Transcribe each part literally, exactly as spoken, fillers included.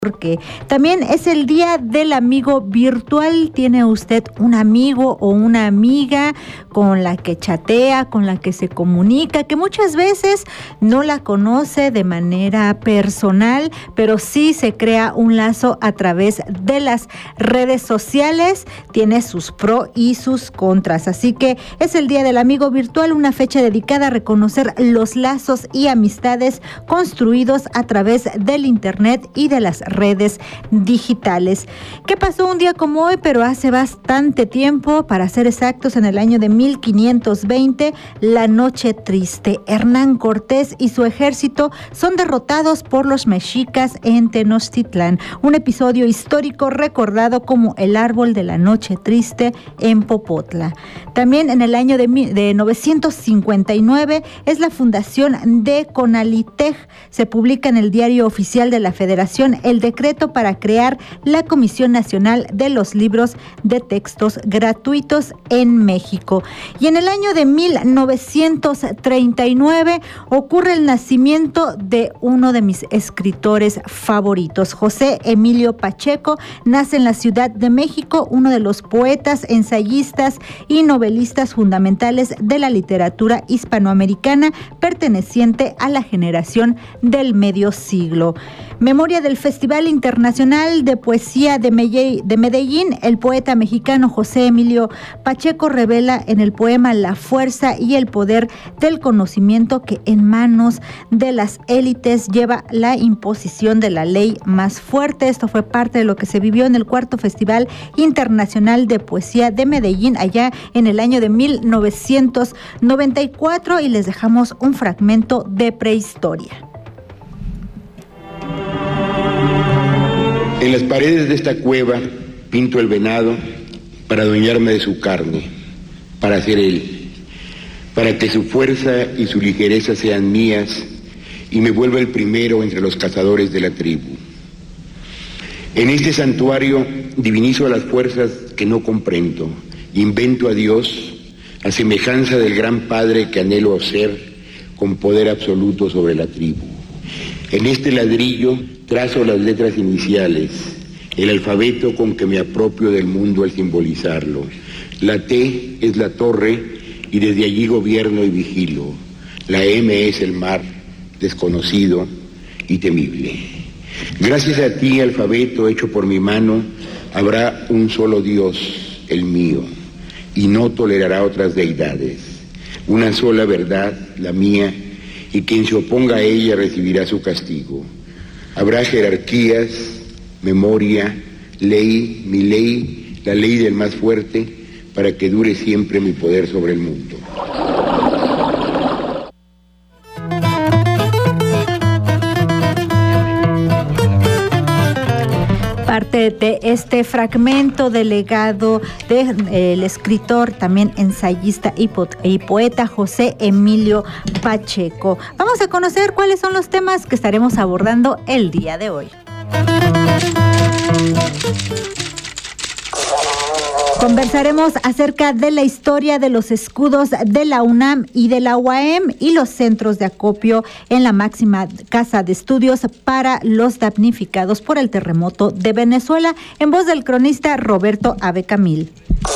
Porque también es el día del amigo virtual. ¿Tiene usted un amigo o una amiga con la que chatea, con la que se comunica, que muchas veces no la conoce de manera personal, pero sí se crea un lazo a través de las redes sociales? Tiene sus pros y sus contras. Así que es el día del amigo virtual, una fecha dedicada a reconocer los lazos y amistades construidos a través del internet y de las redes digitales. ¿Qué pasó un día como hoy, pero hace bastante tiempo? Para ser exactos, en el año de mil quinientos veinte, la Noche Triste. Hernán Cortés y su ejército son derrotados por los mexicas en Tenochtitlán, un episodio histórico recordado como el árbol de la Noche Triste en Popotla. También en el año de, de novecientos cincuenta y nueve es la fundación de Conalitej. Se publica en el Diario Oficial de la Federación el decreto para crear la Comisión Nacional de los Libros de Textos Gratuitos en México. Y en el año de mil novecientos treinta y nueve ocurre el nacimiento de uno de mis escritores favoritos. José Emilio Pacheco nace en la Ciudad de México, uno de los poetas, ensayistas y novelistas fundamentales de la literatura hispanoamericana, perteneciente a la generación del medio siglo. Memoria del Festival Internacional de Poesía de Medellín, el poeta mexicano José Emilio Pacheco revela en el poema la fuerza y el poder del conocimiento que en manos de las élites lleva la imposición de la ley más fuerte. Esto fue parte de lo que se vivió en el cuarto Festival Internacional de Poesía de Medellín, allá en el año de mil novecientos noventa y cuatro, y les dejamos un fragmento de Prehistoria. En las paredes de esta cueva pinto el venado para adueñarme de su carne, para ser él, para que su fuerza y su ligereza sean mías y me vuelva el primero entre los cazadores de la tribu. En este santuario divinizo a las fuerzas que no comprendo, invento a Dios a semejanza del gran Padre que anhelo ser con poder absoluto sobre la tribu. En este ladrillo trazo las letras iniciales, el alfabeto con que me apropio del mundo al simbolizarlo. La T es la torre y desde allí gobierno y vigilo. La M es el mar, desconocido y temible. Gracias a ti, alfabeto hecho por mi mano, habrá un solo Dios, el mío, y no tolerará otras deidades. Una sola verdad, la mía, y quien se oponga a ella recibirá su castigo. Habrá jerarquías, memoria, ley, mi ley, la ley del más fuerte, para que dure siempre mi poder sobre el mundo. Parte de este fragmento del legado del de, eh, escritor, también ensayista y, po- y poeta José Emilio Pacheco. Vamos a conocer cuáles son los temas que estaremos abordando el día de hoy. Conversaremos acerca de la historia de los escudos de la UNAM y de la U A M y los centros de acopio en la máxima casa de estudios para los damnificados por el terremoto de Venezuela, en voz del cronista Roberto Abe Camil.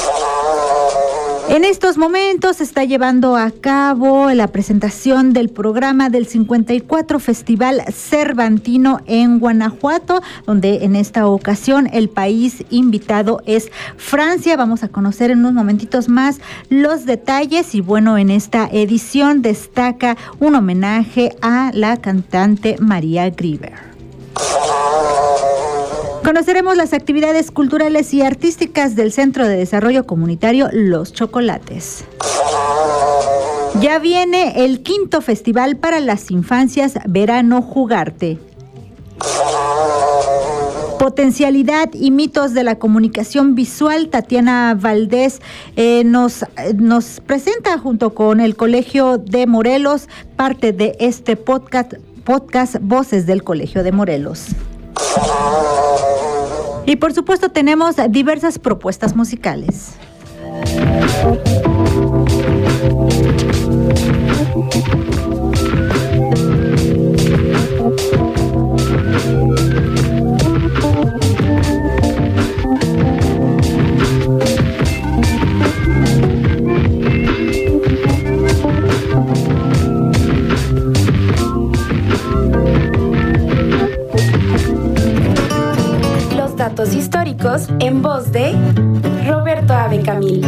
En estos momentos se está llevando a cabo la presentación del programa del cincuenta y cuatro Festival Cervantino en Guanajuato, donde en esta ocasión el país invitado es Francia. Vamos a conocer en unos momentitos más los detalles y bueno, en esta edición destaca un homenaje a la cantante María Grieber. Conoceremos las actividades culturales y artísticas del Centro de Desarrollo Comunitario Los Chocolates. Ya viene el quinto Festival para las Infancias Verano Jugarte. Potencialidad y mitos de la comunicación visual. Tatiana Valdés eh, nos, nos presenta junto con el Colegio de Morelos parte de este podcast, podcast Voces del Colegio de Morelos. Y por supuesto tenemos diversas propuestas musicales. Los datos históricos en voz de Roberto Abe Camil.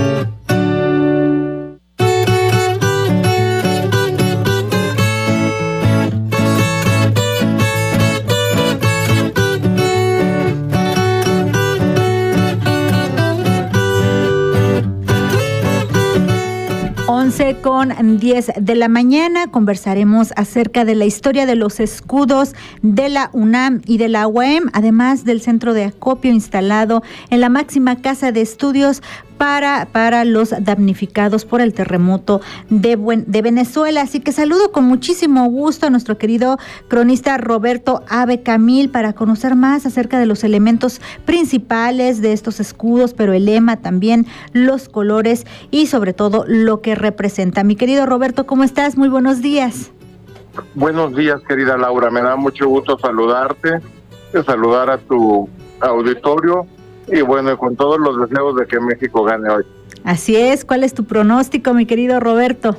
once con diez de la mañana conversaremos acerca de la historia de los escudos de la UNAM y de la U A M, además del centro de acopio instalado en la máxima casa de estudios para, para los damnificados por el terremoto de, Buen, de Venezuela. Así que saludo con muchísimo gusto a nuestro querido cronista Roberto Abe Camil para conocer más acerca de los elementos principales de estos escudos, pero el lema también, los colores y sobre todo lo que representa. Mi querido Roberto, ¿cómo estás? Muy buenos días. Buenos días, querida Laura. Me da mucho gusto saludarte, saludar a tu auditorio y bueno, con todos los deseos de que México gane hoy. Así es. ¿Cuál es tu pronóstico, mi querido Roberto?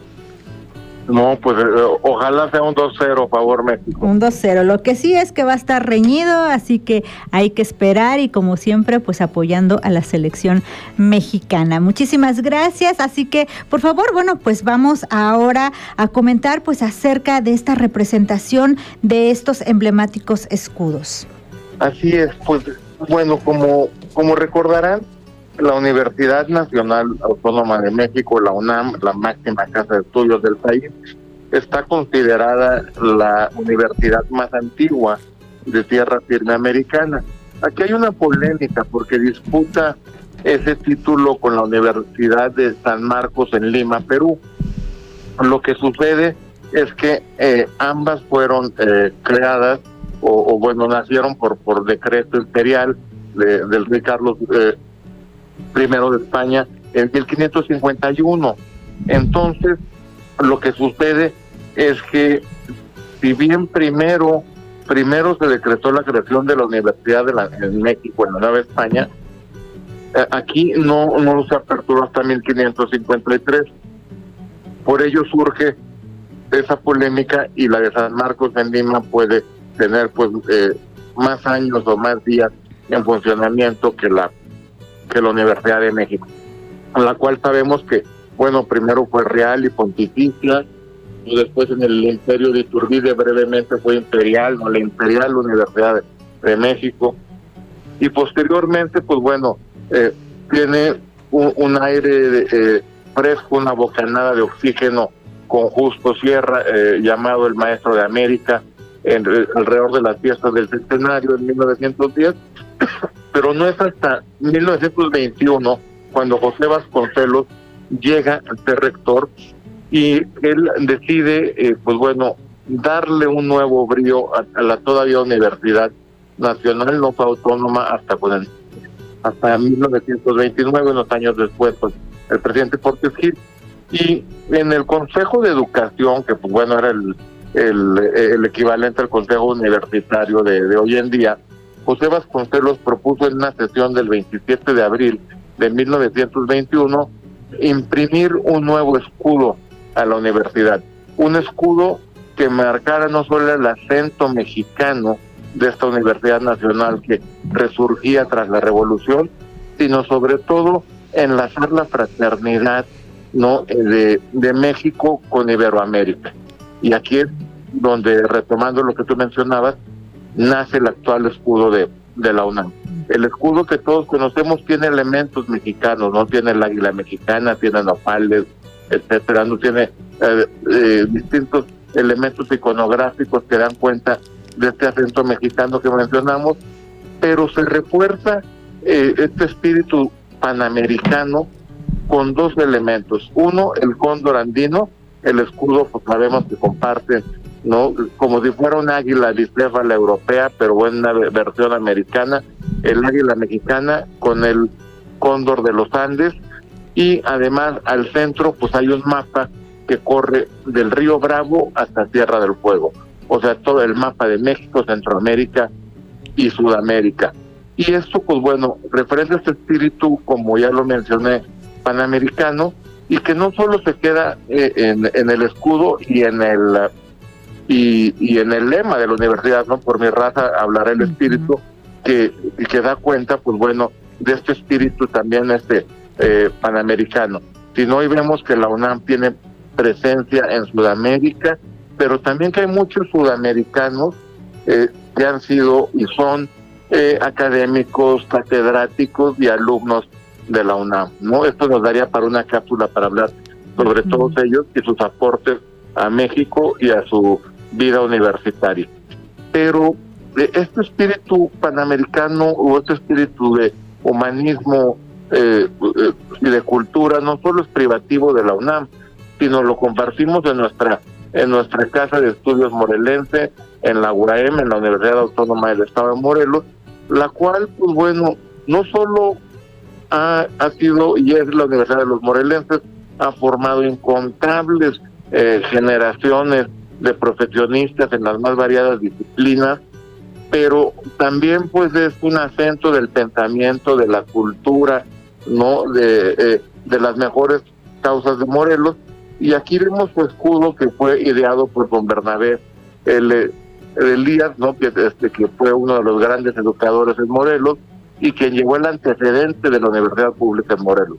No, pues eh, ojalá sea un dos cero favor México. Un dos cero. Lo que sí es que va a estar reñido, así que hay que esperar y como siempre, pues apoyando a la selección mexicana. Muchísimas gracias. Así que, por favor, bueno, pues vamos ahora a comentar pues acerca de esta representación de estos emblemáticos escudos. Así es, pues bueno, como, como recordarán, la Universidad Nacional Autónoma de México, la UNAM, la máxima casa de estudios del país, está considerada la universidad más antigua de tierra firme americana. Aquí hay una polémica porque disputa ese título con la Universidad de San Marcos en Lima, Perú. Lo que sucede es que eh, ambas fueron eh, creadas o, o bueno, nacieron por, por decreto imperial de, del rey Carlos eh, primero de España en mil quinientos cincuenta y uno. Entonces, lo que sucede es que si bien primero primero se decretó la creación de la Universidad de la, en México, en la Nueva España, eh, aquí no, no se aperturó hasta mil quinientos cincuenta y tres. Por ello surge esa polémica y la de San Marcos en Lima puede tener pues eh, más años o más días en funcionamiento que la que la Universidad de México, la cual sabemos que, bueno, primero fue real y pontificia, y después en el Imperio de Iturbide brevemente fue imperial, no la Imperial Universidad de, de México, y posteriormente, pues bueno, eh, tiene un, un aire de, eh, fresco, una bocanada de oxígeno con Justo Sierra, eh, llamado el Maestro de América, en, alrededor de las fiestas del centenario en mil novecientos diez, pero no es hasta mil novecientos veintiuno cuando José Vasconcelos llega a ser rector y él decide, eh, pues bueno, darle un nuevo brío a, a la todavía Universidad Nacional, no fue autónoma hasta con el, hasta mil novecientos veintinueve, unos años después, pues, el presidente Portes Gil. Y en el Consejo de Educación, que pues bueno era el, el, el equivalente al Consejo Universitario de, de hoy en día, José Vasconcelos propuso en una sesión del veintisiete de abril de mil novecientos veintiuno imprimir un nuevo escudo a la universidad, un escudo que marcara no solo el acento mexicano de esta Universidad Nacional que resurgía tras la Revolución, sino sobre todo enlazar la fraternidad, ¿no?, de, de México con Iberoamérica. Y aquí es donde, retomando lo que tú mencionabas, nace el actual escudo de, de la UNAM. El escudo que todos conocemos tiene elementos mexicanos, no tiene el águila mexicana, tiene nopales, etcétera, no tiene eh, eh, distintos elementos iconográficos que dan cuenta de este acento mexicano que mencionamos, pero se refuerza eh, este espíritu panamericano con dos elementos. Uno, el cóndor andino, el escudo, pues sabemos que comparten, ¿no?, como si fuera un águila bicéfala europea, pero una versión americana, el águila mexicana con el cóndor de los Andes, y además al centro pues hay un mapa que corre del río Bravo hasta Tierra del Fuego, o sea, todo el mapa de México, Centroamérica y Sudamérica. Y esto, pues bueno, referente a este espíritu, como ya lo mencioné, panamericano, y que no solo se queda eh, en, en el escudo y en el y, y en el lema de la universidad, ¿no? Por mi raza hablará el espíritu, que, que da cuenta, pues bueno, de este espíritu también este eh, panamericano. Si no, hoy vemos que la UNAM tiene presencia en Sudamérica, pero también que hay muchos sudamericanos eh, que han sido y son eh, académicos, catedráticos y alumnos de la UNAM, ¿no? Esto nos daría para una cápsula para hablar sobre uh-huh. todos ellos y sus aportes a México y a su vida universitaria. Pero eh, este espíritu panamericano o este espíritu de humanismo eh, eh, y de cultura no solo es privativo de la UNAM, sino lo compartimos en nuestra en nuestra Casa de Estudios Morelense, en la U A M, en la Universidad Autónoma del Estado de Morelos, la cual, pues bueno, no solo ha, ha sido y es la Universidad de los Morelenses, ha formado incontables eh, generaciones de profesionistas en las más variadas disciplinas, pero también pues es un acento del pensamiento, de la cultura, no de, eh, de las mejores causas de Morelos. Y aquí vemos su escudo, que fue ideado por don Bernabé el, Elías, ¿no? que, este, que fue uno de los grandes educadores en Morelos y quien llevó el antecedente de la Universidad Pública en Morelos.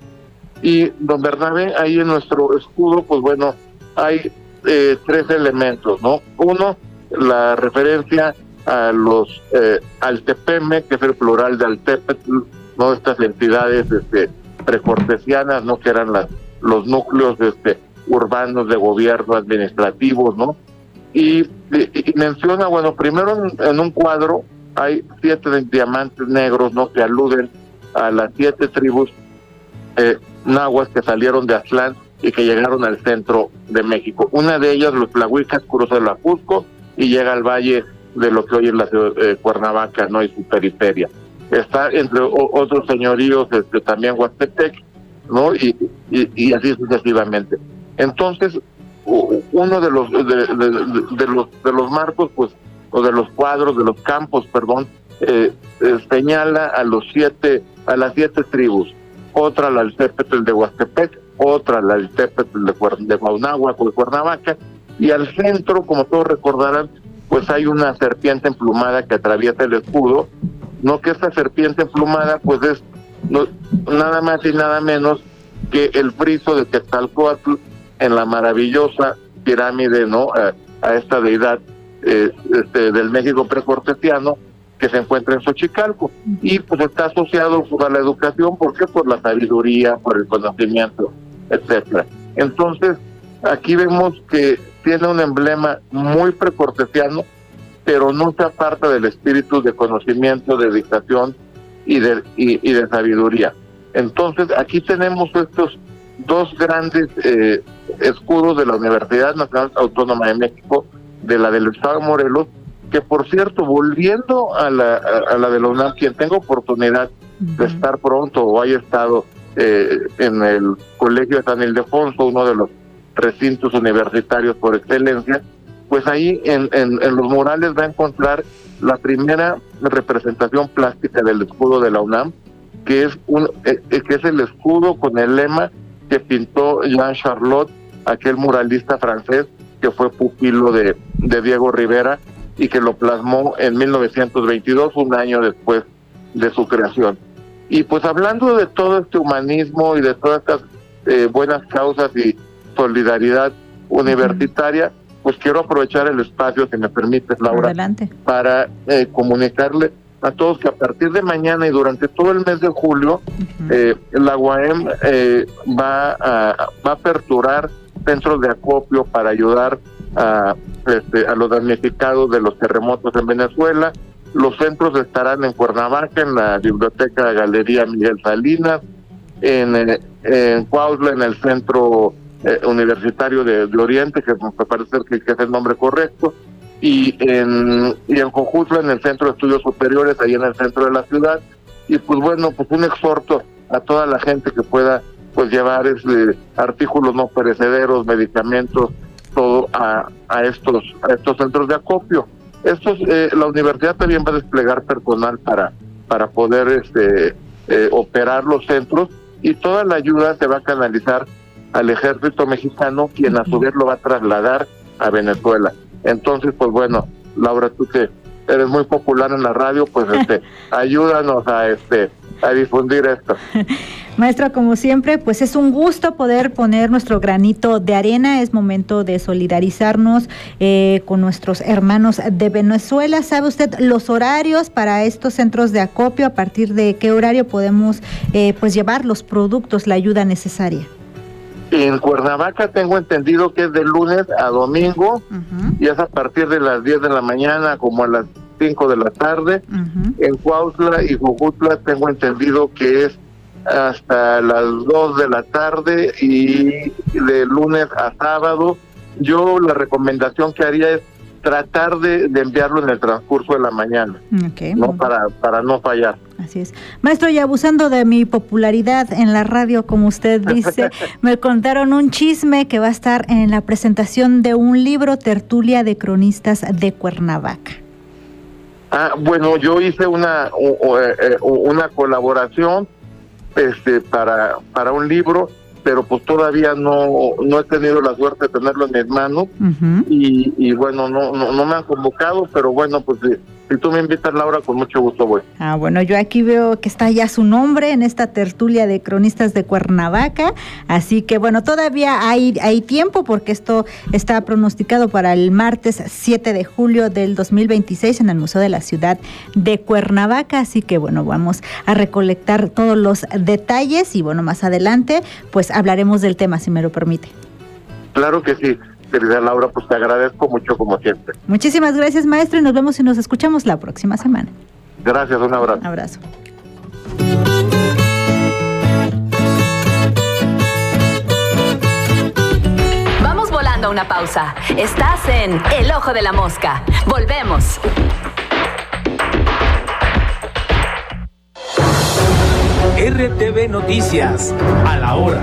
Y don Bernabé, ahí en nuestro escudo, pues bueno, hay eh, tres elementos, ¿no? Uno, la referencia a los eh, Altepeme, que es el plural de Altepetl, ¿no? Estas entidades este, precortesianas, ¿no? Que eran las, los núcleos este, urbanos de gobierno administrativos, ¿no? Y, y, y menciona, bueno, primero en, en un cuadro hay siete diamantes negros, ¿no? Que aluden a las siete tribus eh, nahuas que salieron de Aztlán y que llegaron al centro de México. Una de ellas, los Tlahuicas, cruza el Ajusco y llega al valle de lo que hoy es la eh, Cuernavaca, ¿no? Y su periferia. Está entre o, otros señoríos, este, también Huastepec, ¿no? Y, y, y así sucesivamente. Entonces, uno de los de, de, de, de los de los marcos, pues, o de los cuadros, de los campos, perdón, eh, eh, señala a los siete, a las siete tribus. Otra la Altepetl de Huastepec, otra la Altepetl de, de Cuauhnáhuac o de Cuernavaca, y al centro, como todos recordarán, pues hay una serpiente emplumada que atraviesa el escudo, no que esta serpiente emplumada pues es no, nada más y nada menos que el friso de Quetzalcóatl en la maravillosa pirámide, ¿no? A, a esta deidad eh, este, del México precortesiano que se encuentra en Xochicalco, y pues está asociado pues, a la educación, ¿por qué? Por la sabiduría, por el conocimiento, etcétera. Entonces, aquí vemos que tiene un emblema muy precortesiano, pero no se aparta del espíritu de conocimiento, de dedicación y de, y, y de sabiduría. Entonces, aquí tenemos estos dos grandes eh, escudos de la Universidad Nacional Autónoma de México, de la del Estado de Morelos, que por cierto, volviendo a la, a, a la de la UNAM, quien tenga oportunidad uh-huh. de estar pronto o haya estado eh, en el Colegio de San Ildefonso, uno de los recintos universitarios por excelencia, pues ahí en, en, en los murales va a encontrar la primera representación plástica del escudo de la UNAM, que es un eh, que es el escudo con el lema que pintó Jean Charlot, aquel muralista francés que fue pupilo de, de Diego Rivera y que lo plasmó en mil novecientos veintidós, un año después de su creación. Y pues hablando de todo este humanismo y de todas estas eh, buenas causas y solidaridad universitaria, uh-huh. pues quiero aprovechar el espacio, si me permites, Laura, Adelante. para eh, comunicarle a todos que a partir de mañana y durante todo el mes de julio, uh-huh. eh, la U A M eh, va, a, va a aperturar centros de acopio para ayudar a, este, a los damnificados de los terremotos en Venezuela. Los centros estarán en Cuernavaca, en la Biblioteca Galería Miguel Salinas, en, en Cuautla, en el Centro eh, Universitario de, de Oriente, que me parece que, que es el nombre correcto, y en, y en Jojutla, en el Centro de Estudios Superiores, ahí en el centro de la ciudad. Y pues bueno, pues un exhorto a toda la gente que pueda pues llevar este, artículos no perecederos, medicamentos, todo a, a estos a estos centros de acopio. Estos eh, la universidad también va a desplegar personal para para poder este eh, operar los centros, y toda la ayuda se va a canalizar al ejército mexicano, quien a su vez lo va a trasladar a Venezuela. Entonces, pues bueno, Laura, tú que eres muy popular en la radio, pues este, ayúdanos a este a difundir esto. Maestro, como siempre, pues es un gusto poder poner nuestro granito de arena. Es momento de solidarizarnos eh, con nuestros hermanos de Venezuela. ¿Sabe usted los horarios para estos centros de acopio? ¿A partir de qué horario podemos eh, pues llevar los productos, la ayuda necesaria? En Cuernavaca tengo entendido que es de lunes a domingo, uh-huh. y es a partir de las diez de la mañana como a las cinco de la tarde. Uh-huh. En Cuautla y Jojutla tengo entendido que es hasta las dos de la tarde y de lunes a sábado. Yo la recomendación que haría es tratar de, de enviarlo en el transcurso de la mañana, okay, no para para no fallar. Así es. Maestro, y abusando de mi popularidad en la radio, como usted dice, me contaron un chisme que va a estar en la presentación de un libro, Tertulia de Cronistas de Cuernavaca. Ah, bueno, yo hice una una colaboración este para para un libro, pero pues todavía no no he tenido la suerte de tenerlo en mis manos. Uh-huh. y, y bueno, no, no no me han convocado, pero bueno, pues si, si tú me invitas, Laura, con mucho gusto voy. Ah, bueno, yo aquí veo que está ya su nombre en esta tertulia de cronistas de Cuernavaca, así que bueno, todavía hay, hay tiempo porque esto está pronosticado para el martes siete de julio del dos mil veintiséis en el Museo de la Ciudad de Cuernavaca, así que bueno, vamos a recolectar todos los detalles y bueno, más adelante pues hablaremos del tema, si me lo permite. Claro que sí, querida Laura, pues te agradezco mucho como siempre. Muchísimas gracias, maestro, y nos vemos y nos escuchamos la próxima semana. Gracias, un abrazo. Un abrazo. Vamos volando a una pausa. Estás en El Ojo de la Mosca. Volvemos. R T V Noticias, a la hora.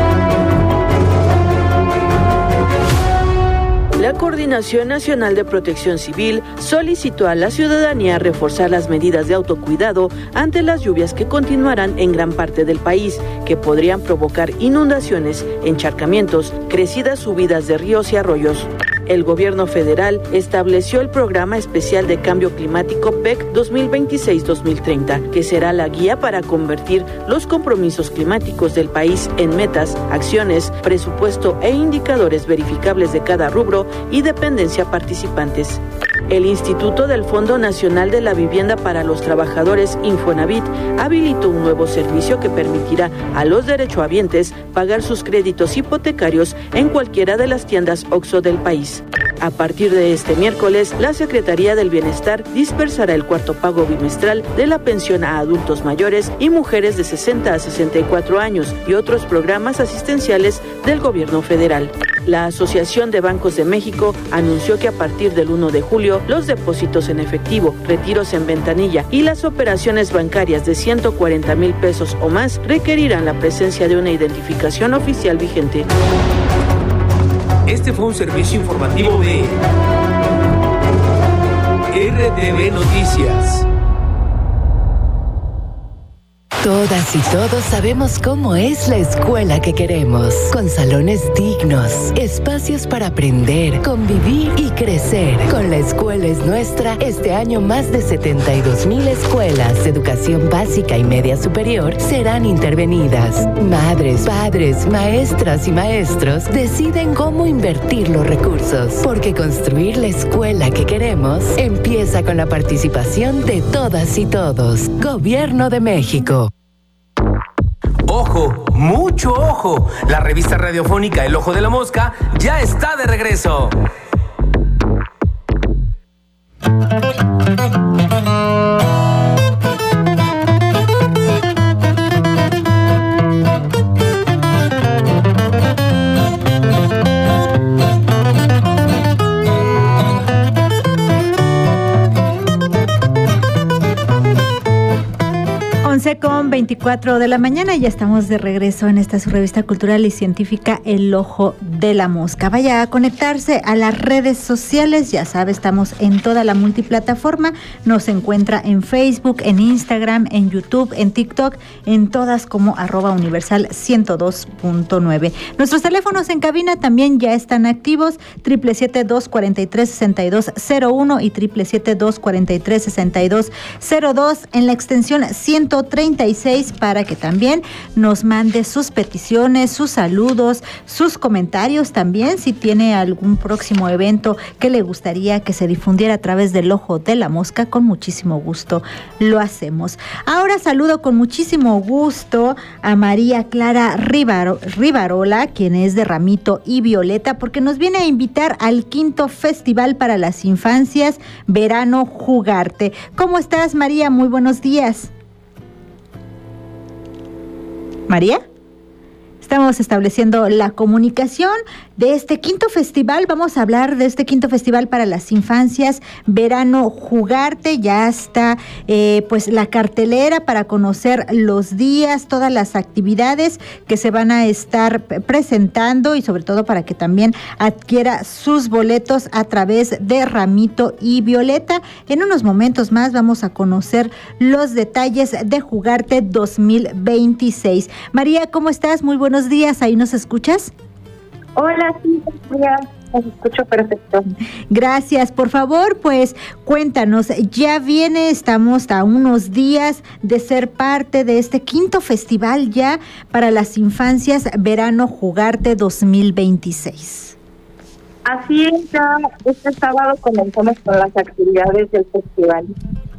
La Coordinación Nacional de Protección Civil solicitó a la ciudadanía reforzar las medidas de autocuidado ante las lluvias que continuarán en gran parte del país, que podrían provocar inundaciones, encharcamientos, crecidas subidas de ríos y arroyos. El gobierno federal estableció el Programa Especial de Cambio Climático P E C dos mil veintiséis dos mil treinta, que será la guía para convertir los compromisos climáticos del país en metas, acciones, presupuesto e indicadores verificables de cada rubro y dependencia participantes. El Instituto del Fondo Nacional de la Vivienda para los Trabajadores, Infonavit, habilitó un nuevo servicio que permitirá a los derechohabientes pagar sus créditos hipotecarios en cualquiera de las tiendas OXXO del país. A partir de este miércoles, la Secretaría del Bienestar dispersará el cuarto pago bimestral de la pensión a adultos mayores y mujeres de sesenta a sesenta y cuatro años y otros programas asistenciales del gobierno federal. La Asociación de Bancos de México anunció que a partir del primero de julio, los depósitos en efectivo, retiros en ventanilla y las operaciones bancarias de ciento cuarenta mil pesos o más requerirán la presencia de una identificación oficial vigente. Este fue un servicio informativo de R T V Noticias. Todas y todos sabemos cómo es la escuela que queremos, con salones dignos, espacios para aprender, convivir y crecer. Con La Escuela es Nuestra, este año más de setenta y dos mil escuelas de educación básica y media superior serán intervenidas. Madres, padres, maestras y maestros deciden cómo invertir los recursos, porque construir la escuela que queremos empieza con la participación de todas y todos. Gobierno de México. ¡Ojo! ¡Mucho ojo! La revista radiofónica El Ojo de la Mosca ya está de regreso. once con veinticuatro de la mañana, ya estamos de regreso en esta su revista cultural y científica El Ojo de la Mosca. Vaya a conectarse a las redes sociales, ya sabe, estamos en toda la multiplataforma, nos encuentra en Facebook, en Instagram, en YouTube, en TikTok, en todas como arroba universal ciento dos punto nueve. Nuestros teléfonos en cabina también ya están activos, siete siete siete, dos cuatro tres, seis dos cero uno y siete siete siete, dos cuatro tres, seis dos cero dos en la extensión ciento treinta y seis para que también nos mande sus peticiones, sus saludos, sus comentarios también, si tiene algún próximo evento que le gustaría que se difundiera a través del Ojo de la Mosca, con muchísimo gusto lo hacemos. Ahora saludo con muchísimo gusto a María Clara Rivaro, Rivarola, quien es de Ramito y Violeta, porque nos viene a invitar al quinto Festival para las Infancias, Verano Jugarte. ¿Cómo estás, María? Muy buenos días. María, estamos estableciendo la comunicación de este quinto festival. Vamos a hablar de este quinto festival para las infancias, Verano Jugarte. Ya está eh, pues la cartelera para conocer los días, todas las actividades que se van a estar presentando y sobre todo para que también adquiera sus boletos a través de Ramito y Violeta. En unos momentos más vamos a conocer los detalles de Jugarte dos mil veintiséis. María, ¿cómo estás? Muy buenos días. ¿Ahí nos escuchas? Hola, sí, ya os escucho perfecto. Gracias. Por favor, pues cuéntanos, ya viene, estamos a unos días de ser parte de este quinto festival ya para las infancias, Verano Jugarte dos mil veintiséis. Así es, ya este sábado comenzamos con las actividades del festival.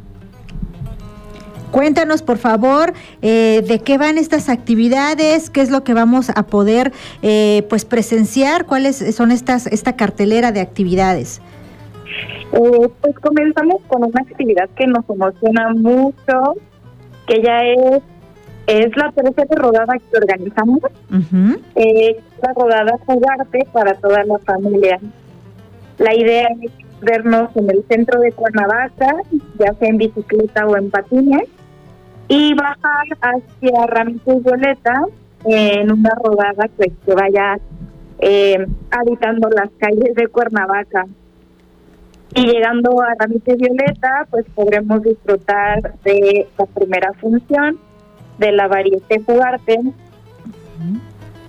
Cuéntanos, por favor, eh, de qué van estas actividades, qué es lo que vamos a poder eh, pues presenciar, cuáles son estas esta cartelera de actividades. Eh, pues comenzamos con una actividad que nos emociona mucho, que ya es es la tercera rodada que organizamos, uh-huh. eh, la rodada Jugarte para toda la familia. La idea es vernos en el centro de Cuernavaca, ya sea en bicicleta o en patines, y bajar hacia Ramito y Violeta en una rodada pues, que vaya eh, habitando las calles de Cuernavaca. Y llegando a Ramito y Violeta, pues podremos disfrutar de la primera función de la varieté Jugarte. Uh-huh.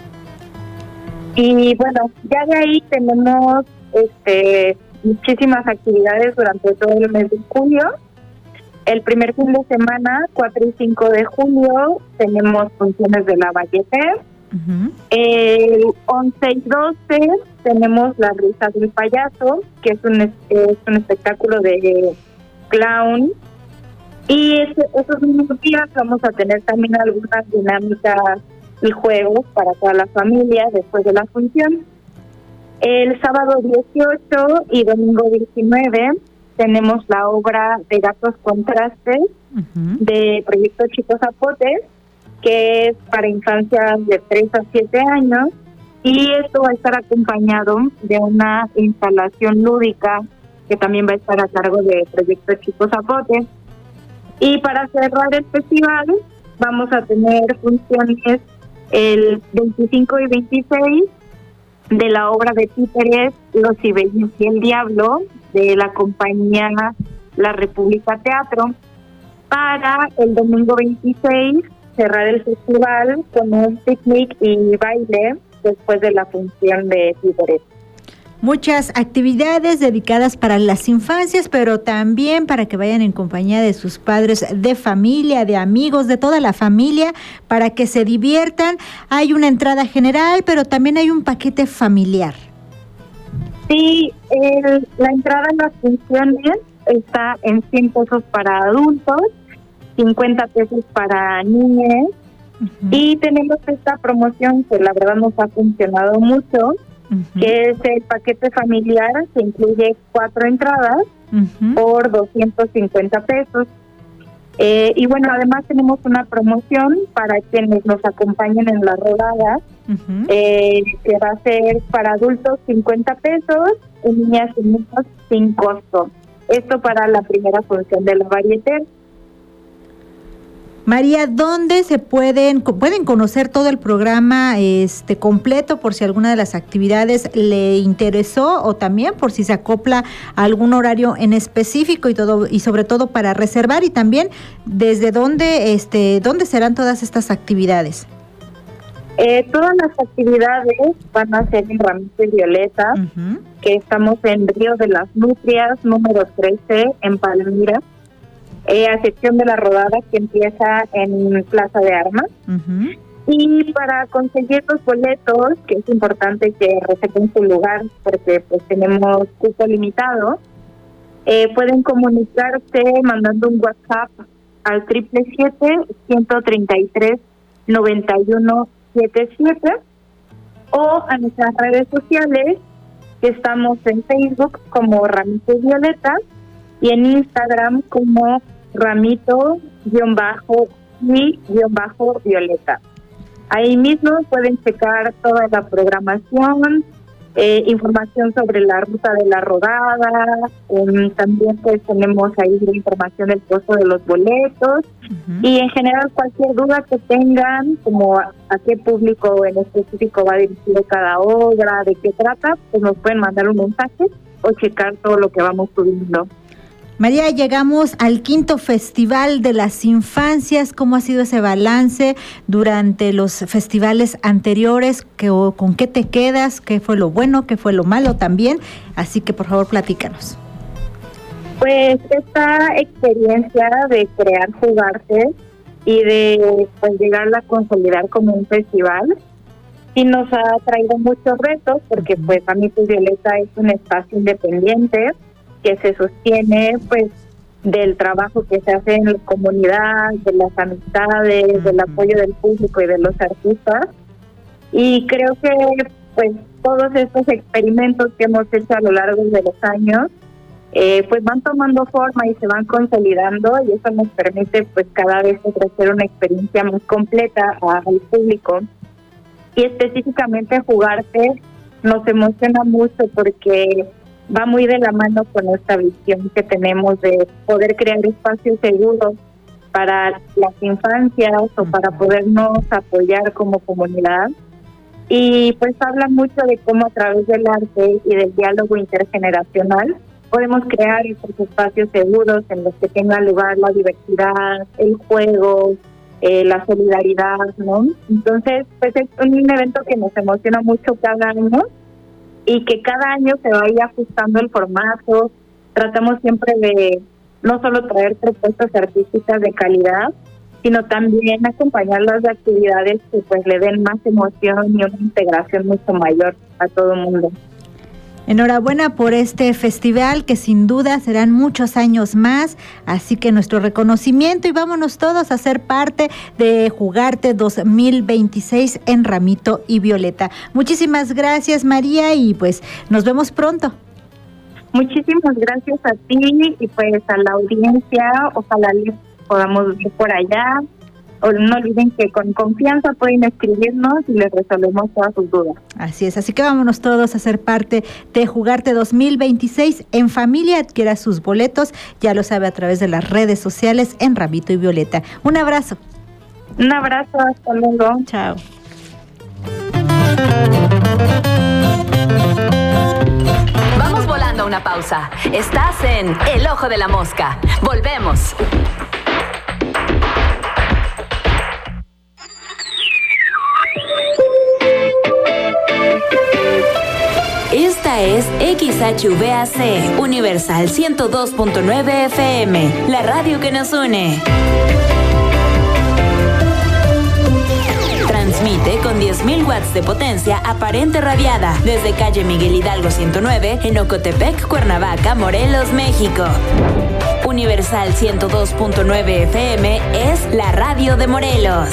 Y bueno, ya de ahí tenemos este muchísimas actividades durante todo el mes de julio. El primer fin de semana, cuatro y cinco de julio, tenemos funciones de la varieté. Uh-huh. El once y doce tenemos la risa del payaso, que es un, es un espectáculo de clown. Y ese, esos mismos días vamos a tener también algunas dinámicas y juegos para toda la familia después de la función. El sábado dieciocho y domingo diecinueve tenemos la obra de Gatos Contrastes, uh-huh. de Proyecto Chico Zapotes, que es para infancias de tres a siete años, y esto va a estar acompañado de una instalación lúdica que también va a estar a cargo de Proyecto Chico Zapotes. Y para cerrar el festival vamos a tener funciones el veinticinco y veintiséis de la obra de títeres Los Cibelius y el Diablo, de la compañía La República Teatro, para el domingo veintiséis cerrar el festival con un picnic y baile después de la función de títeres. Muchas actividades dedicadas para las infancias, pero también para que vayan en compañía de sus padres, de familia, de amigos, de toda la familia, para que se diviertan. Hay una entrada general, pero también hay un paquete familiar. Sí, el, la entrada en las funciones está en cien pesos para adultos, cincuenta pesos para niños, uh-huh. y tenemos esta promoción que la verdad nos ha funcionado mucho, uh-huh. que es el paquete familiar, que incluye cuatro entradas uh-huh. por doscientos cincuenta pesos. Eh, y bueno, además tenemos una promoción para quienes nos acompañen en la rodada, uh-huh. eh, que va a ser para adultos cincuenta pesos y niñas y niños sin costo. Esto para la primera función de la varieté. María, ¿dónde se pueden pueden conocer todo el programa este completo por si alguna de las actividades le interesó o también por si se acopla a algún horario en específico y todo y sobre todo para reservar y también desde dónde este dónde serán todas estas actividades? Eh, todas las actividades van a ser en Ramito y Violeta, uh-huh. que estamos en Río de las Nutrias, número trece, en Palmira, eh, a excepción de la rodada que empieza en Plaza de Armas. Uh-huh. Y para conseguir los boletos, que es importante que reserven su lugar porque pues tenemos cupo limitado, eh, pueden comunicarse mandando un WhatsApp al triple siete, ciento treinta y tres, noventa y uno siete siete o a nuestras redes sociales, que estamos en Facebook como Ramito y Violeta y en Instagram como Ramito-y-Violeta. Ahí mismo pueden checar toda la programación, eh, información sobre la ruta de la rodada, um, también pues tenemos ahí la información del costo de los boletos, uh-huh. y en general cualquier duda que tengan, como a, a qué público en específico va dirigido cada obra, de qué trata, pues nos pueden mandar un mensaje o checar todo lo que vamos subiendo. María, llegamos al quinto Festival de las Infancias. ¿Cómo ha sido ese balance durante los festivales anteriores? ¿Qué, ¿Con qué te quedas? ¿Qué fue lo bueno? ¿Qué fue lo malo también? Así que, por favor, platícanos. Pues esta experiencia de crear Jugarte y de pues llegarla a consolidar como un festival, sí nos ha traído muchos retos, porque pues Ramito y Violeta es un espacio independiente que se sostiene pues del trabajo que se hace en la comunidad, de las amistades, uh-huh. del apoyo del público y de los artistas. Y creo que pues todos estos experimentos que hemos hecho a lo largo de los años eh, pues van tomando forma y se van consolidando, y eso nos permite pues cada vez ofrecer una experiencia más completa a, al público. Y específicamente Jugarte nos emociona mucho porque va muy de la mano con nuestra visión que tenemos de poder crear espacios seguros para las infancias o para podernos apoyar como comunidad. Y pues habla mucho de cómo a través del arte y del diálogo intergeneracional podemos crear estos espacios seguros en los que tenga lugar la diversidad, el juego, eh, la solidaridad, ¿no? Entonces, pues es un evento que nos emociona mucho cada año, y que cada año se vaya ajustando el formato. Tratamos siempre de no solo traer propuestas artísticas de calidad, sino también acompañarlas de actividades que pues le den más emoción y una integración mucho mayor a todo el mundo. Enhorabuena por este festival, que sin duda serán muchos años más, así que nuestro reconocimiento, y vámonos todos a ser parte de Jugarte dos mil veintiséis en Ramito y Violeta. Muchísimas gracias, María, y pues nos vemos pronto. Muchísimas gracias a ti y pues a la audiencia. Ojalá les podamos ver por allá. O no olviden que con confianza pueden escribirnos y les resolvemos todas sus dudas. Así es, así que vámonos todos a ser parte de Jugarte dos mil veintiséis en familia. Adquiera sus boletos, ya lo sabe, a través de las redes sociales en Ramito y Violeta. Un abrazo. Un abrazo, hasta luego. Chao. Vamos volando a una pausa. Estás en El Ojo de la Mosca. Volvemos. Esta es X H V A C, Universal ciento dos punto nueve F M, la radio que nos une. Transmite con diez mil watts de potencia aparente radiada desde calle Miguel Hidalgo ciento nueve en Ocotepec, Cuernavaca, Morelos, México. Universal ciento dos punto nueve F M es la radio de Morelos.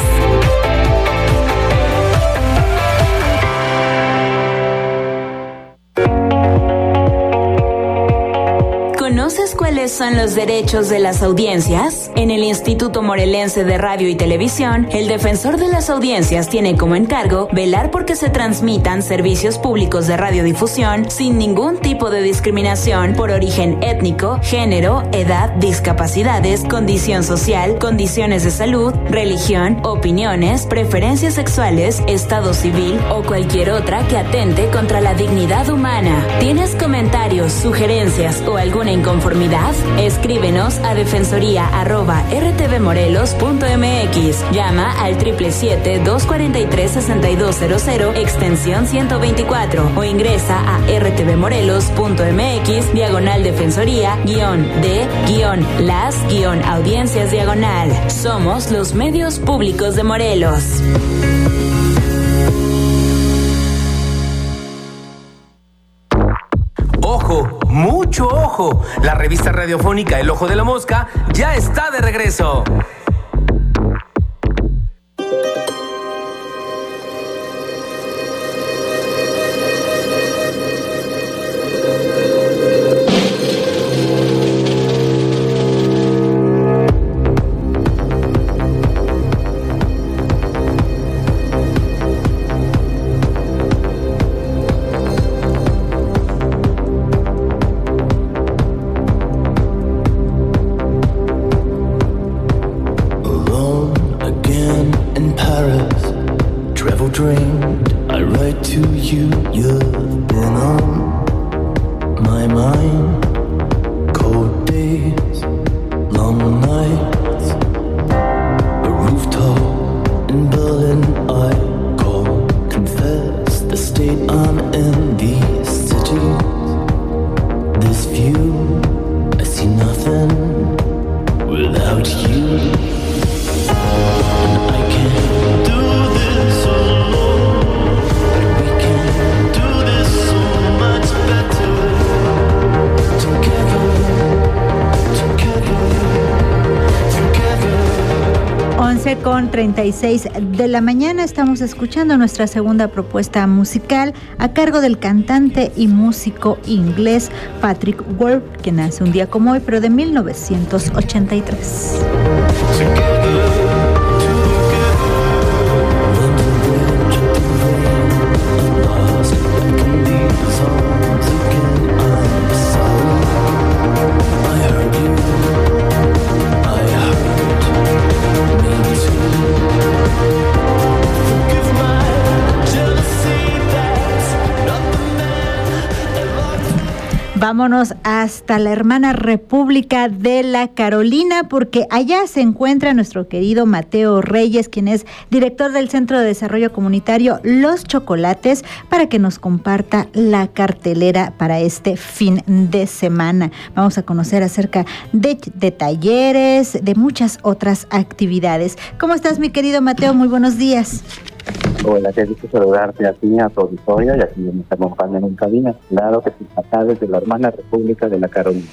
¿Conoces cuál es ¿Cuáles son los derechos de las audiencias? En el Instituto Morelense de Radio y Televisión, el defensor de las audiencias tiene como encargo velar por que se transmitan servicios públicos de radiodifusión sin ningún tipo de discriminación por origen étnico, género, edad, discapacidades, condición social, condiciones de salud, religión, opiniones, preferencias sexuales, estado civil o cualquier otra que atente contra la dignidad humana. ¿Tienes comentarios, sugerencias o alguna inconformidad? Escríbenos a defensoría arroba r t v morelos punto m x. Llama al siete siete siete, dos cuatro tres, seis dos cero cero extensión ciento veinticuatro o ingresa a r t v morelos punto m x diagonal defensoría guión de guión las guión audiencias diagonal. Somos los medios públicos de Morelos. ¡Ojo! ¡Mucho ojo! La revista radiofónica El Ojo de la Mosca ya está de regreso. Con treinta y seis de la mañana estamos escuchando nuestra segunda propuesta musical a cargo del cantante y músico inglés Patrick Wolf, que nace un día como hoy, pero de mil novecientos ochenta y tres. Vámonos hasta la hermana República de la Carolina, porque allá se encuentra nuestro querido Mateo Reyes, quien es director del Centro de Desarrollo Comunitario Los Chocolates, para que nos comparta la cartelera para este fin de semana. Vamos a conocer acerca de, de talleres, de muchas otras actividades. ¿Cómo estás, mi querido Mateo? Muy buenos días. Hola, qué gusto saludarte a ti, a tu auditorio y a quienes nos acompañan en cabina. Claro que sí, acá desde la hermana República de la Carolina.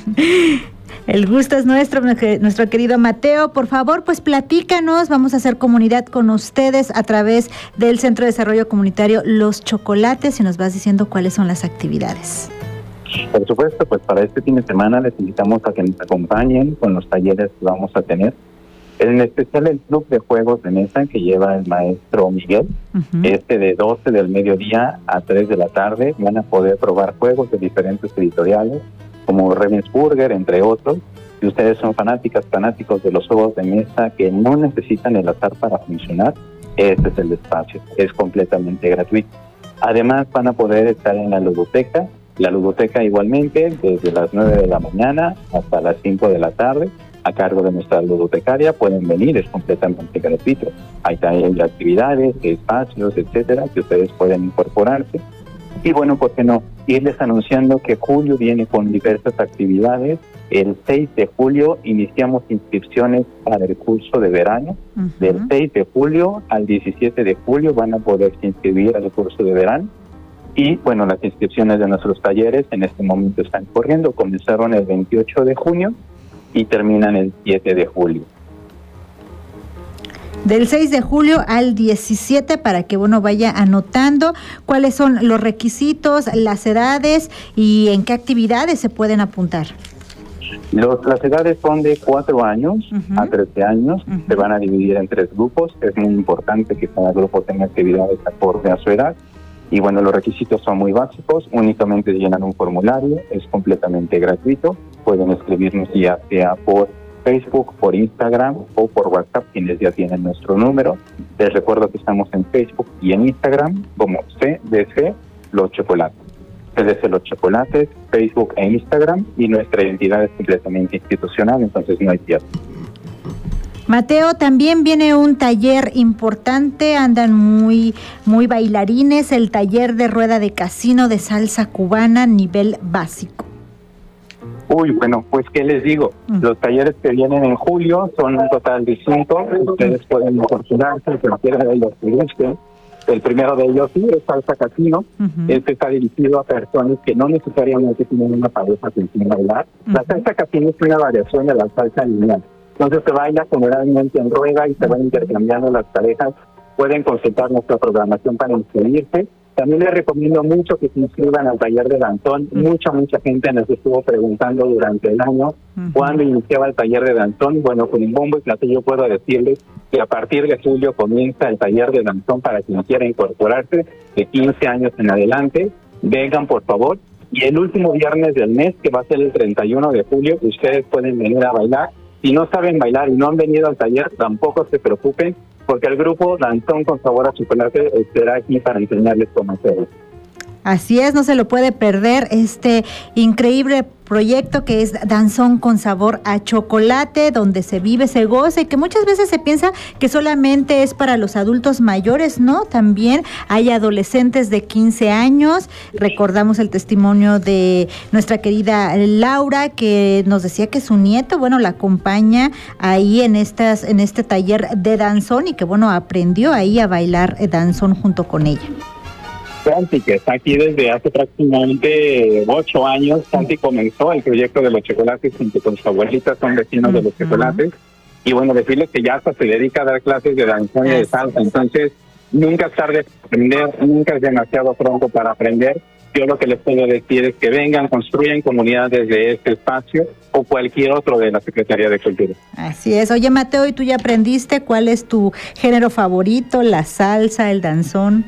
El gusto es nuestro, nuestro querido Mateo. Por favor, pues platícanos, vamos a hacer comunidad con ustedes a través del Centro de Desarrollo Comunitario Los Chocolates y nos vas diciendo cuáles son las actividades. Por supuesto, pues para este fin de semana les invitamos a que nos acompañen con los talleres que vamos a tener. En especial el club de juegos de mesa que lleva el maestro Miguel, uh-huh. Este de doce del mediodía a tres de la tarde van a poder probar juegos de diferentes editoriales, como Ravensburger, entre otros. Si ustedes son fanáticas, fanáticos de los juegos de mesa que no necesitan el azar para funcionar, este es el espacio, es completamente gratuito. Además van a poder estar en la ludoteca, la ludoteca igualmente desde las nueve de la mañana hasta las cinco de la tarde, a cargo de nuestra ludotecaria. Pueden venir, es completamente gratuito. Hay, hay actividades, espacios, etcétera, que ustedes pueden incorporarse. Y bueno, ¿por qué no? Irles anunciando que julio viene con diversas actividades. El seis de julio iniciamos inscripciones para el curso de verano. Uh-huh. Del seis de julio al diecisiete de julio van a poderse inscribir al curso de verano. Y bueno, las inscripciones de nuestros talleres en este momento están corriendo. Comenzaron el veintiocho de junio y terminan el siete de julio. Del seis de julio al diecisiete, para que uno vaya anotando cuáles son los requisitos, las edades y en qué actividades se pueden apuntar. Los, las edades son de cuatro años uh-huh. a trece años, uh-huh. se van a dividir en tres grupos. Es muy importante que cada grupo tenga actividades acorde a su edad. Y bueno, los requisitos son muy básicos, únicamente llenan un formulario, es completamente gratuito. Pueden escribirnos ya sea por Facebook, por Instagram o por WhatsApp, quienes ya tienen nuestro número. Les recuerdo que estamos en Facebook y en Instagram como C D C Los Chocolates. C D C Los Chocolates, Facebook e Instagram, y nuestra identidad es completamente institucional, entonces no hay pierde. Mateo, también viene un taller importante, andan muy, muy bailarines, el taller de rueda de casino de salsa cubana nivel básico. Uy, bueno, pues qué les digo, mm. los talleres que vienen en julio son un total de cinco, ustedes pueden incorporarse, cualquiera de ellos que gusten. El primero de ellos sí es salsa casino. Uh-huh. Este está dirigido a personas que no necesariamente tienen una pareja que quieren bailar. Uh-huh. La salsa casino es una variación de la salsa lineal. Entonces se baila generalmente en rueda y se van intercambiando las parejas. Pueden consultar nuestra programación para inscribirse. También les recomiendo mucho que se inscriban al taller de danzón. Uh-huh. Mucha, mucha gente nos estuvo preguntando durante el año uh-huh. cuándo iniciaba el taller de danzón. Bueno, con un bombo y platillo puedo decirles que a partir de julio comienza el taller de danzón para quien quiera incorporarse de quince años en adelante. Vengan, por favor. Y el último viernes del mes, que va a ser el treinta y uno de julio, ustedes pueden venir a bailar. Si no saben bailar y no han venido al taller, tampoco se preocupen, porque el grupo Danzón con Sabor a Chocolate estará aquí para enseñarles cómo hacerlo. Así es, no se lo puede perder este increíble proyecto que es Danzón con Sabor a Chocolate, donde se vive, se goza, y que muchas veces se piensa que solamente es para los adultos mayores, ¿no? También hay adolescentes de quince años. Recordamos el testimonio de nuestra querida Laura, que nos decía que su nieto, bueno, la acompaña ahí en estas, en este taller de danzón, y que bueno, aprendió ahí a bailar danzón junto con ella. Santi, que está aquí desde hace prácticamente ocho años. Santi comenzó el proyecto de los chocolates junto con su abuelita, son vecinos uh-huh. de los chocolates. Y bueno, decirles que ya hasta se dedica a dar clases de danzón y de salsa. Entonces, nunca es tarde para aprender, nunca es demasiado pronto para aprender. Yo lo que les puedo decir es que vengan, construyan comunidades de este espacio o cualquier otro de la Secretaría de Cultura. Así es. Oye, Mateo, ¿y tú ya aprendiste cuál es tu género favorito? ¿La salsa, el danzón?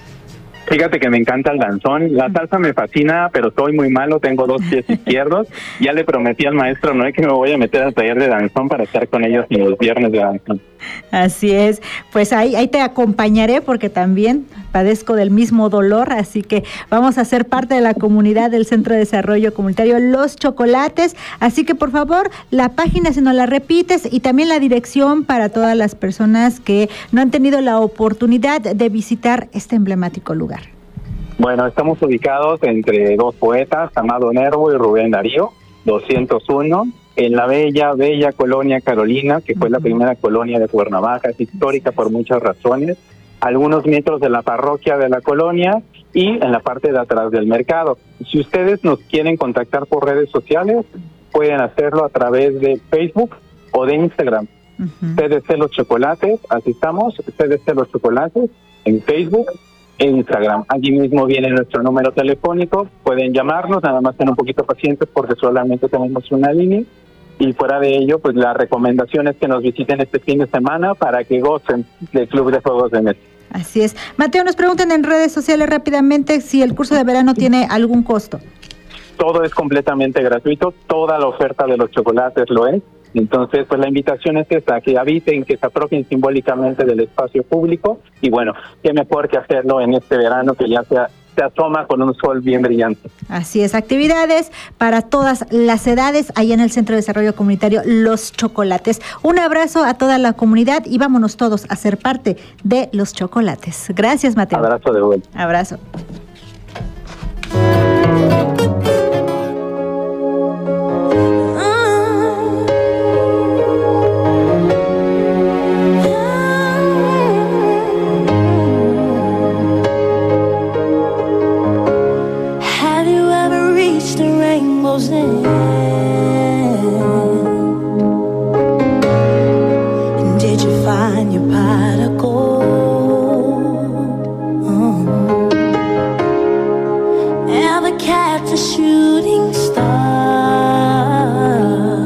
Fíjate que me encanta el danzón, la salsa me fascina, pero soy muy malo, tengo dos pies izquierdos. Ya le prometí al maestro Noé que me voy a meter al taller de danzón para estar con ellos en los viernes de danzón. Así es, pues ahí, ahí te acompañaré porque también padezco del mismo dolor, así que vamos a ser parte de la comunidad del Centro de Desarrollo Comunitario Los Chocolates, así que por favor, la página si nos la repites y también la dirección para todas las personas que no han tenido la oportunidad de visitar este emblemático lugar. Bueno, estamos ubicados entre dos poetas, Amado Nervo y Rubén Darío, doscientos uno, en la bella, bella colonia Carolina, que fue la primera colonia de Cuernavaca, es histórica por muchas razones, algunos metros de la parroquia de la colonia y en la parte de atrás del mercado. Si ustedes nos quieren contactar por redes sociales, pueden hacerlo a través de Facebook o de Instagram. Uh-huh. C D C Los Chocolates, así estamos, C D C Los Chocolates, en Facebook e Instagram. Allí mismo viene nuestro número telefónico, pueden llamarnos, nada más sean un poquito pacientes porque solamente tenemos una línea. Y fuera de ello, pues la recomendación es que nos visiten este fin de semana para que gocen del Club de Juegos de Mesa. Así es. Mateo, nos preguntan en redes sociales rápidamente si el curso de verano tiene algún costo. Todo es completamente gratuito, toda la oferta de los chocolates lo es. Entonces, pues la invitación es esta, que habiten, que se apropien simbólicamente del espacio público. Y bueno, qué mejor que hacerlo en este verano que ya sea se asoma con un sol bien brillante. Así es, actividades para todas las edades allá en el Centro de Desarrollo Comunitario Los Chocolates. Un abrazo a toda la comunidad y vámonos todos a ser parte de Los Chocolates. Gracias, Mateo. Abrazo de vuelta. Abrazo. Did you find your pot of gold? Oh. Ever catch a shooting star?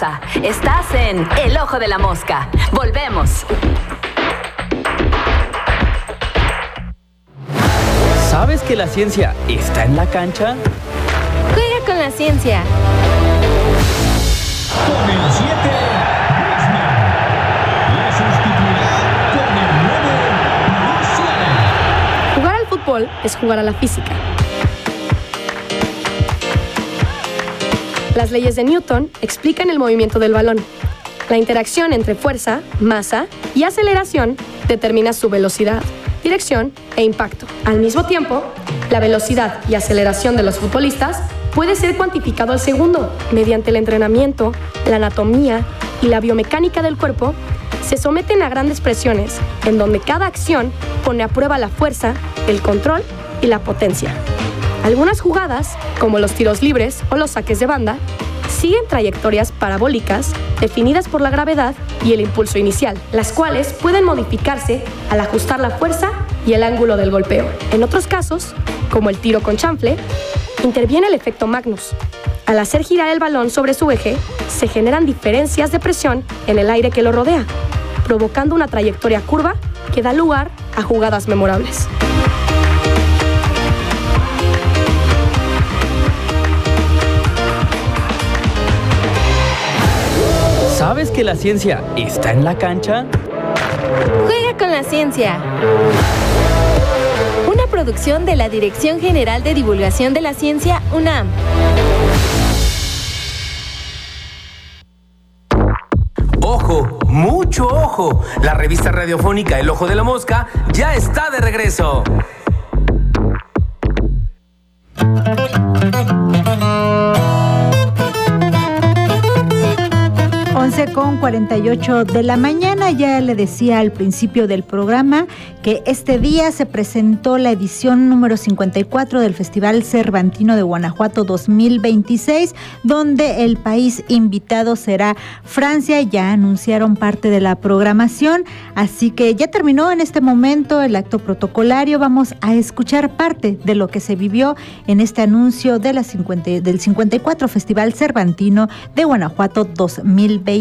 pausa. Estás en El Ojo de la Mosca. Volvemos. ¿Sabes que la ciencia está en la cancha? Juega con la ciencia. Con el siete, Griezmann. Le sustituirá con el nueve, Luis Suárez. Jugar al fútbol es jugar a la física. Las leyes de Newton explican el movimiento del balón. La interacción entre fuerza, masa y aceleración determina su velocidad, dirección e impacto. Al mismo tiempo, la velocidad y aceleración de los futbolistas puede ser cuantificado al segundo. Mediante el entrenamiento, la anatomía y la biomecánica del cuerpo, se someten a grandes presiones, en donde cada acción pone a prueba la fuerza, el control y la potencia. Algunas jugadas, como los tiros libres o los saques de banda, siguen trayectorias parabólicas definidas por la gravedad y el impulso inicial, las cuales pueden modificarse al ajustar la fuerza y el ángulo del golpeo. En otros casos, como el tiro con chanfle, interviene el efecto Magnus. Al hacer girar el balón sobre su eje, se generan diferencias de presión en el aire que lo rodea, provocando una trayectoria curva que da lugar a jugadas memorables. ¿Sabes que la ciencia está en la cancha? Juega con la ciencia. Una producción de la Dirección General de Divulgación de la Ciencia, UNAM. ¡Ojo! ¡Mucho ojo! La revista radiofónica El Ojo de la Mosca ya está de regreso. once con cuarenta y ocho de la mañana. Ya le decía al principio del programa que este día se presentó la edición número cincuenta y cuatro del Festival Cervantino de Guanajuato dos mil veintiséis, donde el país invitado será Francia. Ya anunciaron parte de la programación, así que ya terminó en este momento el acto protocolario. Vamos a escuchar parte de lo que se vivió en este anuncio de la cincuenta, del cincuenta y cuatro Festival Cervantino de Guanajuato dos mil veintiséis.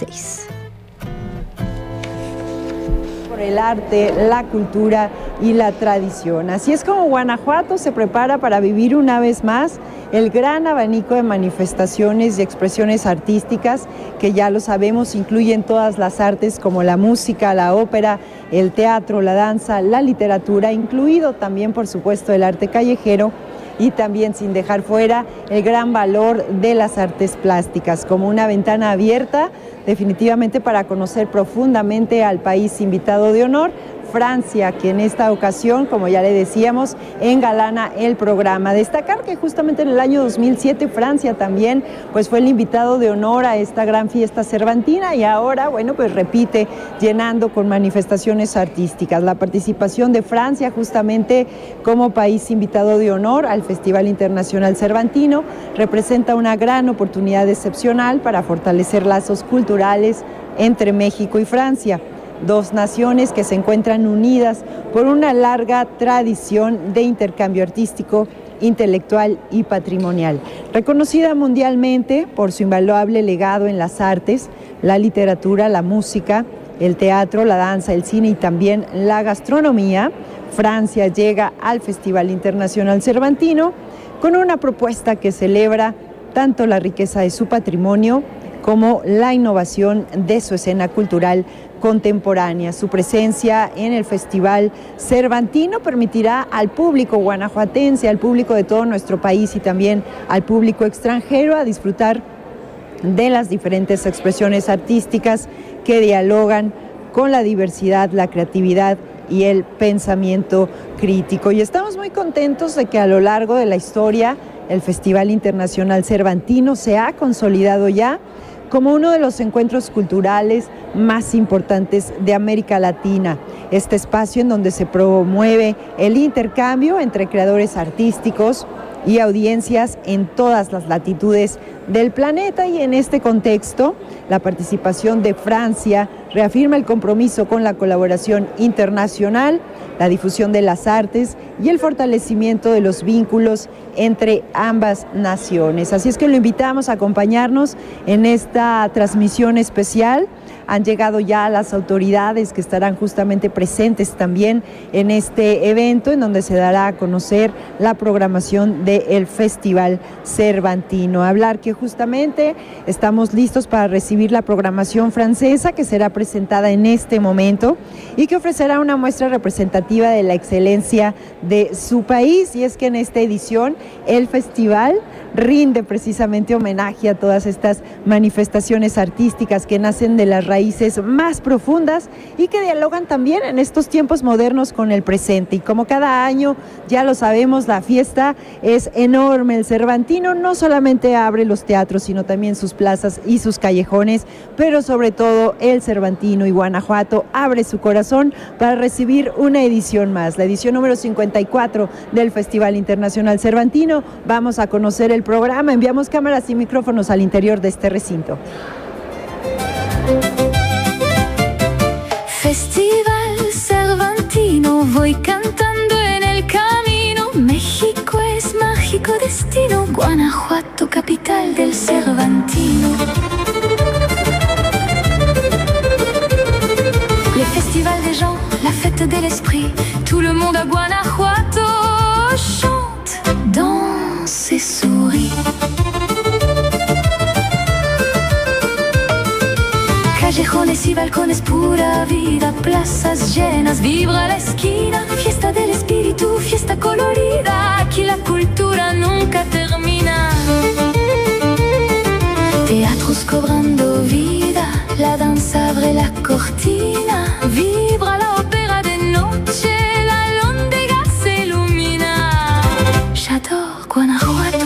Por el arte, la cultura y la tradición. Así es como Guanajuato se prepara para vivir una vez más el gran abanico de manifestaciones y expresiones artísticas que, ya lo sabemos, incluyen todas las artes como la música, la ópera, el teatro, la danza, la literatura, incluido también, por supuesto, el arte callejero, y también sin dejar fuera el gran valor de las artes plásticas, como una ventana abierta definitivamente para conocer profundamente al país invitado de honor, Francia, que en esta ocasión, como ya le decíamos, engalana el programa. Destacar que justamente en el año dos mil siete Francia también pues fue el invitado de honor a esta gran fiesta cervantina, y ahora, bueno, pues repite llenando con manifestaciones artísticas. La participación de Francia justamente como país invitado de honor al Festival Internacional Cervantino representa una gran oportunidad excepcional para fortalecer lazos culturales entre México y Francia, dos naciones que se encuentran unidas por una larga tradición de intercambio artístico, intelectual y patrimonial. Reconocida mundialmente por su invaluable legado en las artes, la literatura, la música, el teatro, la danza, el cine y también la gastronomía, Francia llega al Festival Internacional Cervantino con una propuesta que celebra tanto la riqueza de su patrimonio como la innovación de su escena cultural contemporánea. Su presencia en el Festival Cervantino permitirá al público guanajuatense, al público de todo nuestro país y también al público extranjero a disfrutar de las diferentes expresiones artísticas que dialogan con la diversidad, la creatividad y el pensamiento crítico. Y estamos muy contentos de que a lo largo de la historia el Festival Internacional Cervantino se ha consolidado ya como uno de los encuentros culturales más importantes de América Latina. Este espacio en donde se promueve el intercambio entre creadores artísticos y audiencias en todas las latitudes del planeta, y en este contexto la participación de Francia reafirma el compromiso con la colaboración internacional, la difusión de las artes y el fortalecimiento de los vínculos entre ambas naciones. Así es que lo invitamos a acompañarnos en esta transmisión especial. Han llegado ya las autoridades que estarán justamente presentes también en este evento, en donde se dará a conocer la programación del Festival Cervantino. Hablar que justamente estamos listos para recibir la programación francesa, que será presentada en este momento y que ofrecerá una muestra representativa de la excelencia de su país. Y es que en esta edición el festival rinde precisamente homenaje a todas estas manifestaciones artísticas que nacen de las raíces más profundas y que dialogan también en estos tiempos modernos con el presente. Y como cada año, ya lo sabemos, la fiesta es enorme. El Cervantino no solamente abre los teatros, sino también sus plazas y sus callejones, pero sobre todo el Cervantino y Guanajuato abre su corazón para recibir una edición más, la edición número cincuenta y cuatro del Festival Internacional Cervantino. Vamos a conocer el programa, enviamos cámaras y micrófonos al interior de este recinto. Festival Cervantino, voy cantando en el camino. México es mágico destino, Guanajuato, capital del Cervantino. Le festival des gens, la fête de l'esprit, tout le monde à Guanajuato chante, danse et sourit. Callejones y balcones, pura vida, plazas llenas, vibra la esquina, fiesta del espíritu, fiesta colorida, aquí la cultura nunca termina. Teatros cobrando vida, la danza abre la cortina, vibra la ópera de noche, la londega se ilumina. J'adore Guanajuato.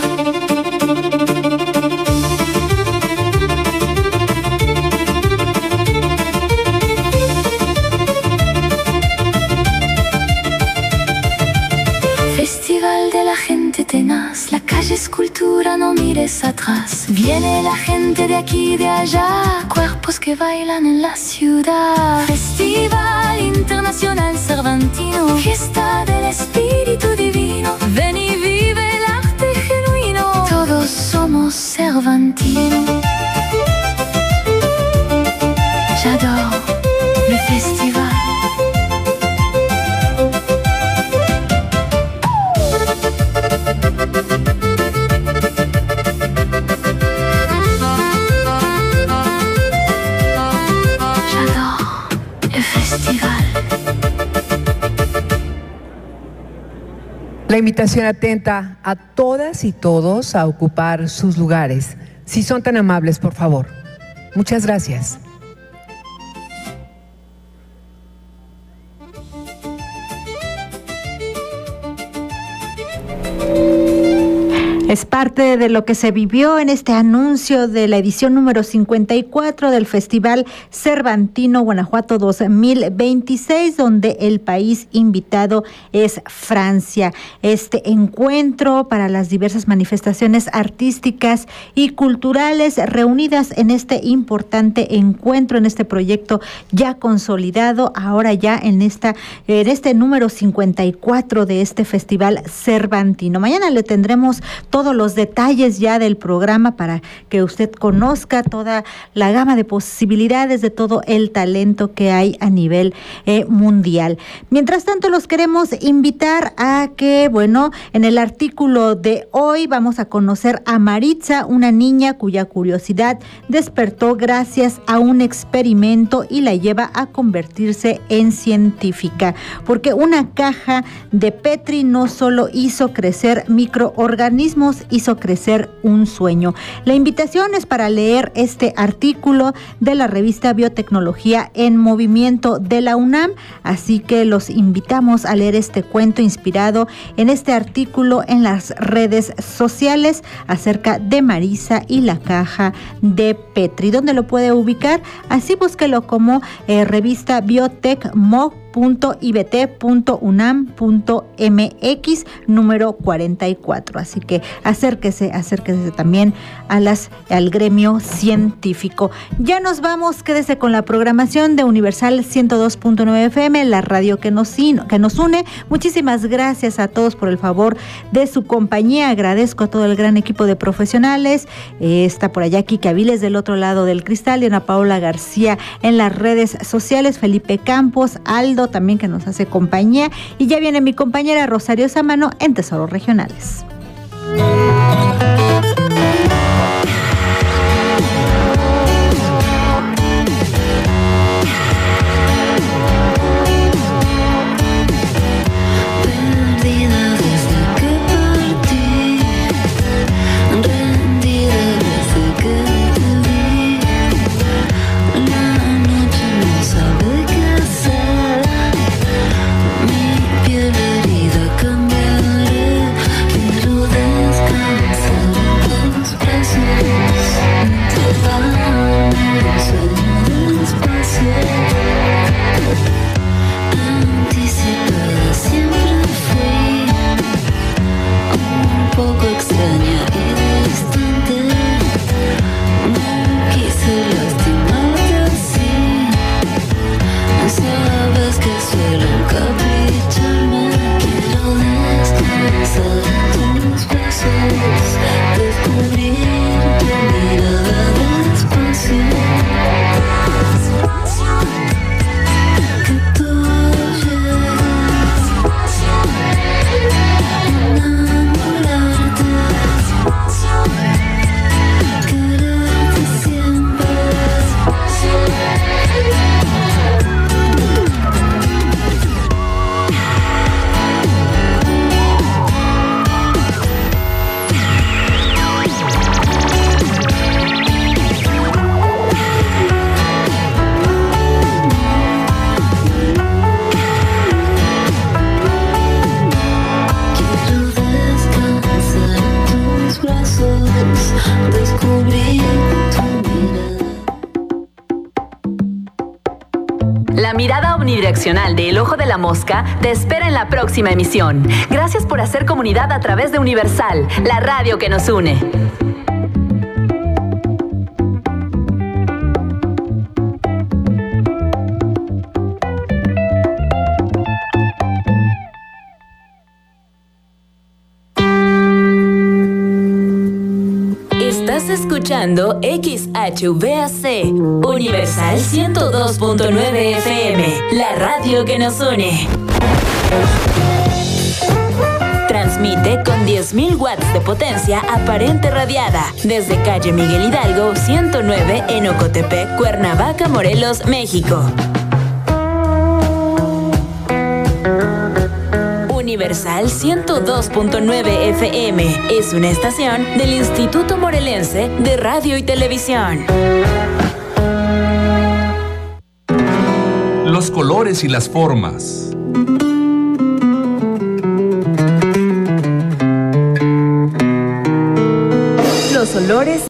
Tenaz, la calle es cultura, no mires atrás. Viene la gente de aquí y de allá, cuerpos que bailan en la ciudad. Festival Internacional Cervantino, fiesta del espíritu divino. Ven y vive el arte genuino, todos somos cervantinos. J'adore le festival. La invitación atenta a todas y todos a ocupar sus lugares. Si son tan amables, por favor. Muchas gracias. Es parte de lo que se vivió en este anuncio de la edición número cincuenta y cuatro del Festival Cervantino Guanajuato dos mil veintiséis, donde el país invitado es Francia. Este encuentro para las diversas manifestaciones artísticas y culturales reunidas en este importante encuentro, en este proyecto ya consolidado, ahora ya en esta en este número cincuenta y cuatro de este Festival Cervantino. Mañana le tendremos todos los detalles ya del programa para que usted conozca toda la gama de posibilidades de todo el talento que hay a nivel eh, mundial. Mientras tanto, los queremos invitar a que, bueno, en el artículo de hoy vamos a conocer a Maritza, una niña cuya curiosidad despertó gracias a un experimento y la lleva a convertirse en científica, porque una caja de Petri no solo hizo crecer microorganismos, hizo crecer un sueño. La invitación es para leer este artículo de la revista Biotecnología en Movimiento de la UNAM, así que los invitamos a leer este cuento inspirado en este artículo en las redes sociales acerca de Marisa y la caja de Petri. ¿Dónde lo puede ubicar? Así búsquelo como eh, revista Biotech Mo punto i b t punto u n a m punto m x, número cuarenta y cuatro. Así que acérquese, acérquese también a las, al gremio científico. Ya nos vamos, quédese con la programación de Universal ciento dos punto nueve F M, la radio que nos, que nos une. Muchísimas gracias a todos por el favor de su compañía. Agradezco a todo el gran equipo de profesionales. Eh, está por allá Kike Aviles del otro lado del cristal, y Ana Paola García en las redes sociales, Felipe Campos, Aldo también que nos hace compañía, y ya viene mi compañera Rosario Samano en Tesoros Regionales. La mirada omnidireccional de El Ojo de la Mosca te espera en la próxima emisión. Gracias por hacer comunidad a través de Universal, la radio que nos une. Estás escuchando X H V A C, Universal ciento dos punto nueve F M, la radio que nos une. Transmite con diez mil watts de potencia aparente radiada desde calle Miguel Hidalgo ciento nueve en Ocotepec, Cuernavaca, Morelos, México. Universal ciento dos punto nueve F M es una estación del Instituto Morelense de Radio y Televisión. Los colores y las formas. Los olores